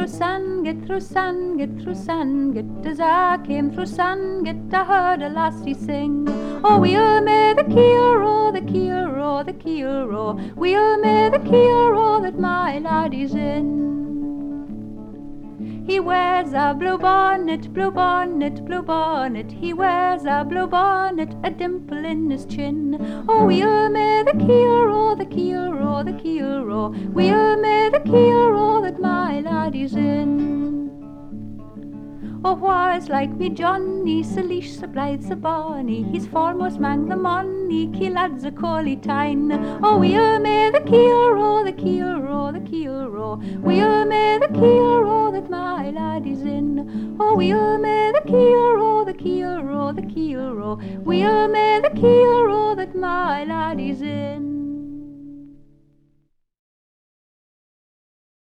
through Sandgate, through Sandgate, through Sandgate. As I came through Sandgate, I heard a lassie sing. Oh, wheel me the keel row, the keel row, the keel row. Wheel me the keel row that my laddie's in. He wears a blue bonnet, blue bonnet, blue bonnet. He wears a blue bonnet, a dimple in his chin. Oh, wheel me the keel row, the keel row, the keel row. Wheel me the keel row that my laddie's in. Oh, wha's like me Johnny, sa leash, sa blithe, sa bonny. He's foremost man the money, key lads a collie tine. Oh, wheel me the keel row, the keel row, the keel row. Wheel me the keel row that my laddie's in. Oh, wheel me the keel row, the keel row, the keel row. Wheel me the keel row that my laddie's in.